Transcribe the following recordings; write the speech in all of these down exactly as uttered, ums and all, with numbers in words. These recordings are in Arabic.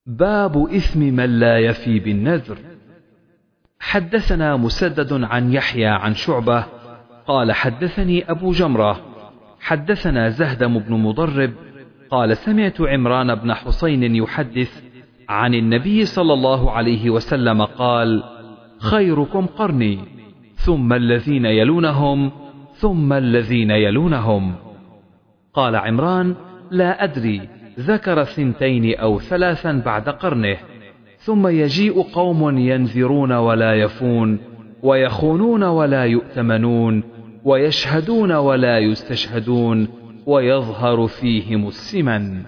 باب إثم من لا يفي بالنذر. حدثنا مسدد عن يحيى عن شعبة قال حدثني أبو جمرة حدثنا زهدم بن مضرب قال سمعت عمران بن حسين يحدث عن النبي صلى الله عليه وسلم قال: خيركم قرني ثم الذين يلونهم ثم الذين يلونهم. قال عمران: لا أدري ذكر ثنتين أو ثلاثا بعد قرنه. ثم يجيء قوم ينذرون ولا يفون ويخونون ولا يؤتمنون ويشهدون ولا يستشهدون ويظهر فيهم السمن.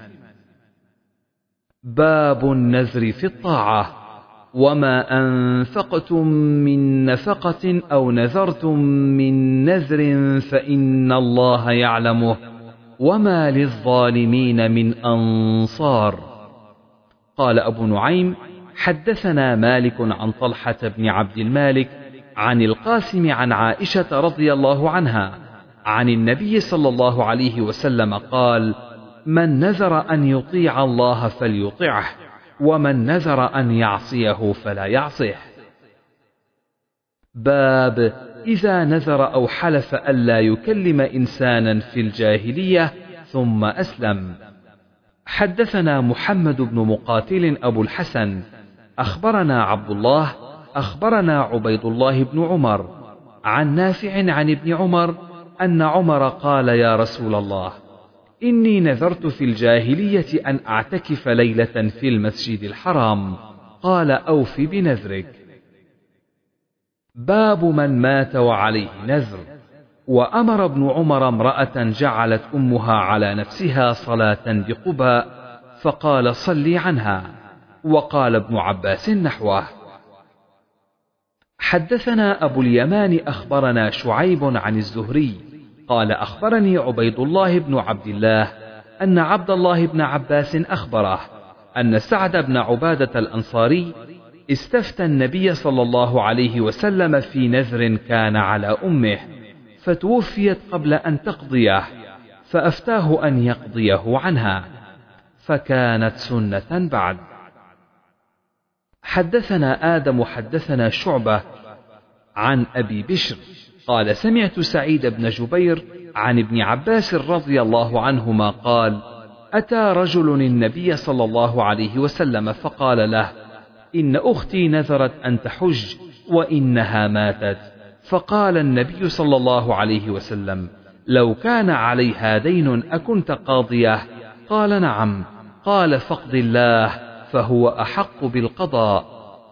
باب النذر في الطاعة. وما أنفقتم من نفقة أو نذرتم من نذر فإن الله يعلمه وما للظالمين من أنصار. قال أبو نعيم: حدثنا مالك عن طلحة بن عبد المالك عن القاسم عن عائشة رضي الله عنها عن النبي صلى الله عليه وسلم قال: من نذر أن يطيع الله فليطعه ومن نذر أن يعصيه فلا يعصيه. باب إذا نذر أو حلف ألا يكلم إنسانا في الجاهلية ثم أسلم. حدثنا محمد بن مقاتل أبو الحسن أخبرنا عبد الله أخبرنا عبيد الله بن عمر عن نافع عن ابن عمر أن عمر قال: يا رسول الله، إني نذرت في الجاهلية أن أعتكف ليلة في المسجد الحرام. قال: أوف بنذرك. باب من مات وعليه نذر. وأمر ابن عمر امرأة جعلت أمها على نفسها صلاة بقباء فقال: صلي عنها. وقال ابن عباس نحوه. حدثنا أبو اليمان أخبرنا شعيب عن الزهري قال: أخبرني عبيد الله بن عبد الله أن عبد الله بن عباس أخبره أن سعد بن عبادة الأنصاري استفتى النبي صلى الله عليه وسلم في نذر كان على أمه فتوفيت قبل أن تقضيه، فأفتاه أن يقضيه عنها، فكانت سنة بعد. حدثنا آدم حدثنا شعبة عن أبي بشر قال: سمعت سعيد بن جبير عن ابن عباس رضي الله عنهما قال: أتى رجل النبي صلى الله عليه وسلم فقال له: إن أختي نذرت أن تحج وإنها ماتت. فقال النبي صلى الله عليه وسلم: لو كان عليها دين أكنت قاضيه؟ قال: نعم. قال: فاقض الله فهو أحق بالقضاء.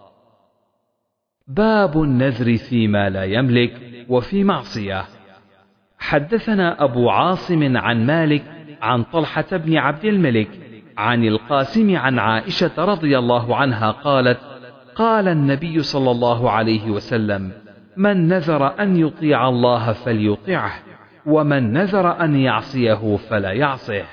باب النذر فيما لا يملك وفي معصية. حدثنا أبو عاصم عن مالك عن طلحة بن عبد الملك عن القاسم عن عائشة رضي الله عنها قالت: قال النبي صلى الله عليه وسلم: من نذر أن يطيع الله فليطعه ومن نذر أن يعصيه فلا يعصيه.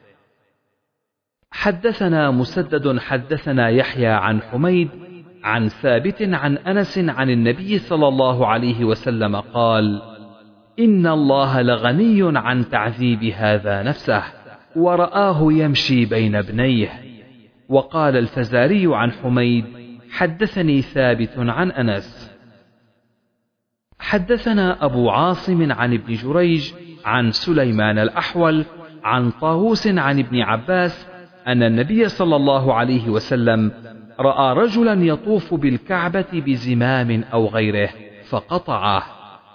حدثنا مسدد حدثنا يحيى عن حميد عن ثابت عن أنس عن النبي صلى الله عليه وسلم قال: إن الله لغني عن تعذيب هذا نفسه ورآه يمشي بين ابنيه. وقال الفزاري عن حميد: حدثني ثابت عن أنس. حدثنا أبو عاصم عن ابن جريج عن سليمان الأحول عن طاووس عن ابن عباس أن النبي صلى الله عليه وسلم رأى رجلا يطوف بالكعبة بزمام أو غيره فقطعه.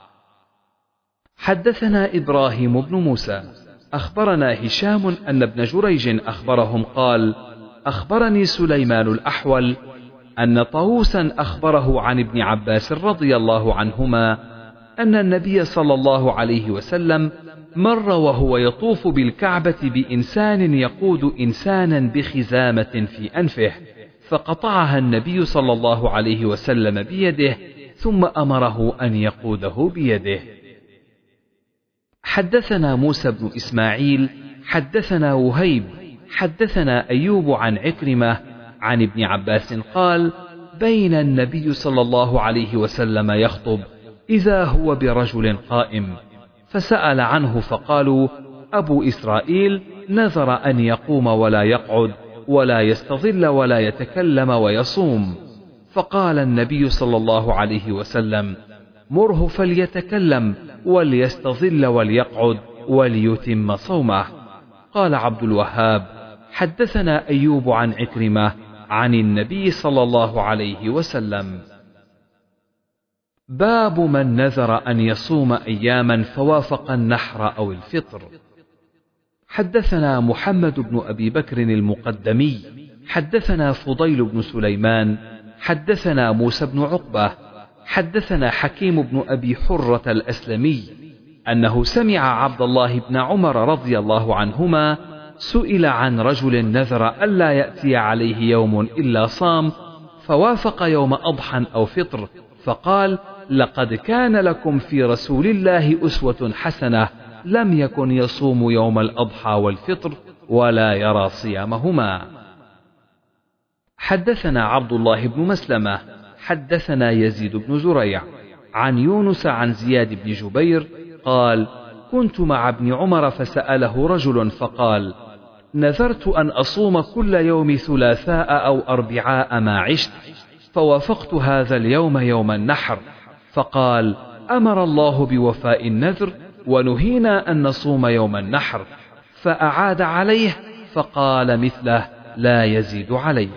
حدثنا إبراهيم بن موسى أخبرنا هشام أن ابن جريج أخبرهم قال: أخبرني سليمان الأحول أن طاووسا أخبره عن ابن عباس رضي الله عنهما أن النبي صلى الله عليه وسلم مر وهو يطوف بالكعبة بإنسان يقود إنسانا بخزامة في أنفه، فقطعها النبي صلى الله عليه وسلم بيده ثم أمره أن يقوده بيده. حدثنا موسى بن إسماعيل حدثنا وهيب حدثنا أيوب عن عكرمة عن ابن عباس قال: بين النبي صلى الله عليه وسلم يخطب إذا هو برجل قائم، فسأل عنه فقالوا: أبو إسرائيل نذر أن يقوم ولا يقعد، ولا يستظل ولا يتكلم ويصوم. فقال النبي صلى الله عليه وسلم: مره فليتكلم وليستظل وليقعد وليتم صومه. قال عبد الوهاب: حدثنا أيوب عن عكرمة عن النبي صلى الله عليه وسلم. باب من نذر أن يصوم أياما فوافق النحر أو الفطر. حدثنا محمد بن أبي بكر المقدمي حدثنا فضيل بن سليمان حدثنا موسى بن عقبة حدثنا حكيم بن أبي حرة الأسلمي أنه سمع عبد الله بن عمر رضي الله عنهما سئل عن رجل نذر ألا يأتي عليه يوم إلا صام فوافق يوم أضحى أو فطر، فقال: لقد كان لكم في رسول الله أسوة حسنة، لم يكن يصوم يوم الأضحى والفطر ولا يرى صيامهما. حدثنا عبد الله بن مسلمة حدثنا يزيد بن زريع عن يونس عن زياد بن جبير قال: كنت مع ابن عمر فسأله رجل فقال: نذرت أن أصوم كل يوم ثلاثاء أو أربعاء ما عشت، فوافقت هذا اليوم يوم النحر، فقال: أمر الله بوفاء النذر ونهينا أن نصوم يوم النحر، فأعاد عليه فقال مثله لا يزيد عليه.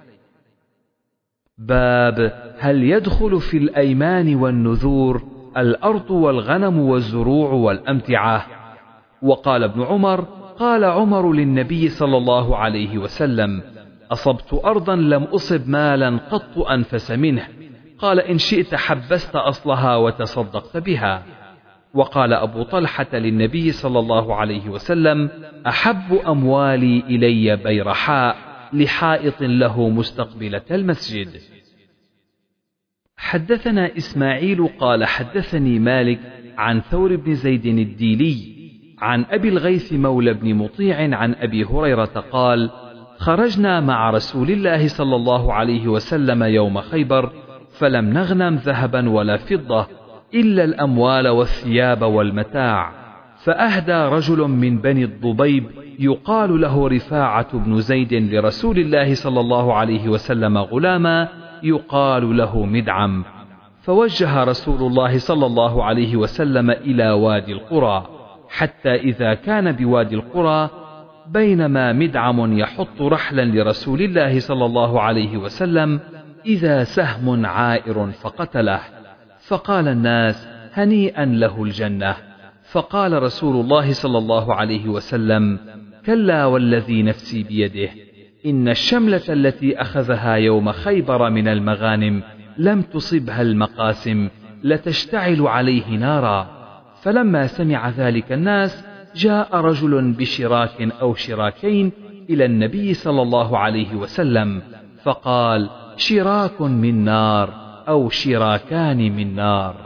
باب هل يدخل في الأيمان والنذور الأرض والغنم والزروع والأمتعة؟ وقال ابن عمر: قال عمر للنبي صلى الله عليه وسلم: أصبت أرضا لم أصب مالا قط أنفس منه، قال: إن شئت حبست أصلها وتصدقت بها. وقال أبو طلحة للنبي صلى الله عليه وسلم: أحب أموالي إلي بيرحاء لحائط له مستقبلة المسجد. حدثنا إسماعيل قال حدثني مالك عن ثور بن زيد الديلي عن أبي الغيث مولى بن مطيع عن أبي هريرة قال: خرجنا مع رسول الله صلى الله عليه وسلم يوم خيبر، فلم نغنم ذهبا ولا فضة إلا الأموال والثياب والمتاع، فأهدى رجل من بني الضبيب يقال له رفاعة بن زيد لرسول الله صلى الله عليه وسلم غلاما يقال له مدعم، فوجه رسول الله صلى الله عليه وسلم إلى وادي القرى، حتى إذا كان بوادي القرى بينما مدعم يحط رحلا لرسول الله صلى الله عليه وسلم إذا سهم عائر فقتله، فقال الناس: هنيئا له الجنة. فقال رسول الله صلى الله عليه وسلم: كلا والذي نفسي بيده، إن الشملة التي أخذها يوم خيبر من المغانم لم تصبها المقاسم لتشتعل عليه نارا. فلما سمع ذلك الناس جاء رجل بشراك أو شراكين إلى النبي صلى الله عليه وسلم فقال: شراك من نار أو شراكان من نار.